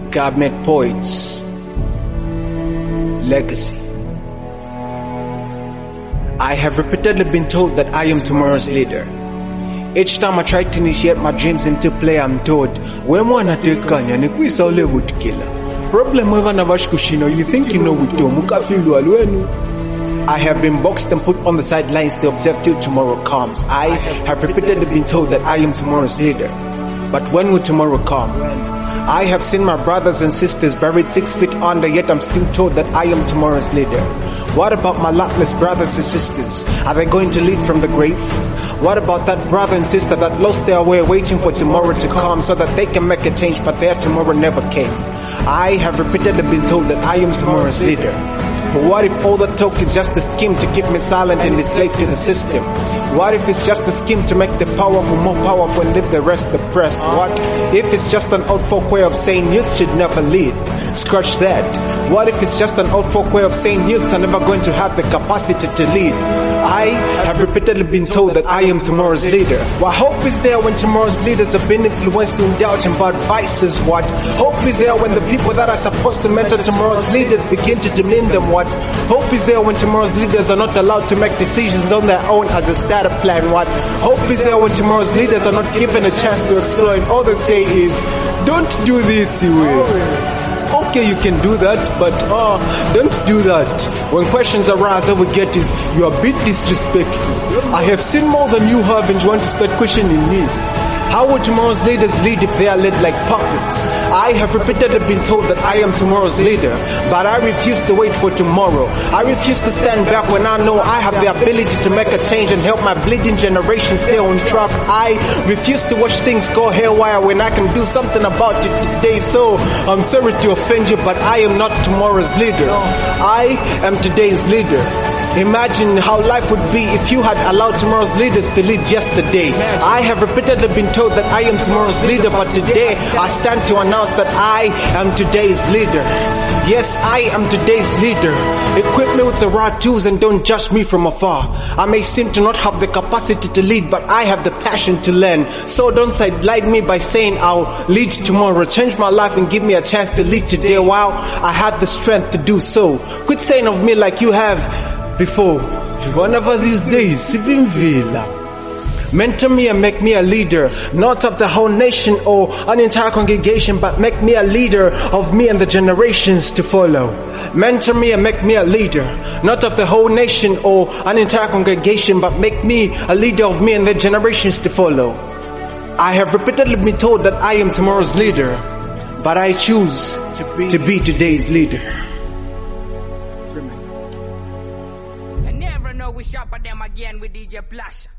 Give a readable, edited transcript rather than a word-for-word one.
Government Poets Legacy. I have repeatedly been told that I am tomorrow's leader. Each time I try to initiate my dreams into play, I'm told, we mwana tekanya ni kwisa ole vutikila. Problem weva na vashkushino, you think you know wito, mukafilu alwenu. I have been boxed and put on the sidelines to observe till tomorrow comes. I have repeatedly been told that I am tomorrow's leader. But when will tomorrow come? I have seen my brothers and sisters buried 6 feet under, yet I'm still told that I am tomorrow's leader. What about my luckless brothers and sisters? Are they going to lead from the grave? What about that brother and sister that lost their way waiting for tomorrow to come so that they can make a change, but their tomorrow never came? I have repeatedly been told that I am tomorrow's leader. But what if all the talk is just a scheme to keep me silent and enslaved to the system? What if it's just a scheme to make the powerful more powerful and leave the rest oppressed? What if it's just an old folk way of saying youth should never lead? Scratch that. What if it's just an old folk way of saying youths are never going to have the capacity to lead? I have repeatedly been told that I am tomorrow's leader. What hope is there when tomorrow's leaders have been influenced to indulge in bad vices? What hope is there when the people that are supposed to mentor tomorrow's leaders begin to demean them? What hope is there when tomorrow's leaders are not allowed to make decisions on their own as a startup plan? What hope is there when tomorrow's leaders are not given a chance to explore and all they say is, don't do this, you will. Okay, you can do that, but don't do that. When questions arise, all we get is, you are a bit disrespectful. I have seen more than you have and you want to start questioning me. How would tomorrow's leaders lead if they are led like puppets? I have repeatedly been told that I am tomorrow's leader, but I refuse to wait for tomorrow. I refuse to stand back when I know I have the ability to make a change and help my bleeding generation stay on track. I refuse to watch things go haywire when I can do something about it today. So I'm sorry to offend you, but I am not tomorrow's leader. I am today's leader. Imagine how life would be if you had allowed tomorrow's leaders to lead yesterday. I have repeatedly been told that I am tomorrow's leader, but today I stand to announce that I am today's leader. Yes, I am today's leader. Equip me with the right tools and don't judge me from afar. I may seem to not have the capacity to lead, but I have the passion to learn. So don't sideline me by saying I'll lead tomorrow. Change my life and give me a chance to lead today while I have the strength to do so. Quit saying of me like you have before. One of these days, Sivimvila. Mentor me and make me a leader, not of the whole nation or an entire congregation, but make me a leader of me and the generations to follow. Mentor me and make me a leader, not of the whole nation or an entire congregation, but make me a leader of me and the generations to follow. I have repeatedly been told that I am tomorrow's leader, but I choose to be today's leader. I never know we shop at them again with DJ Blash.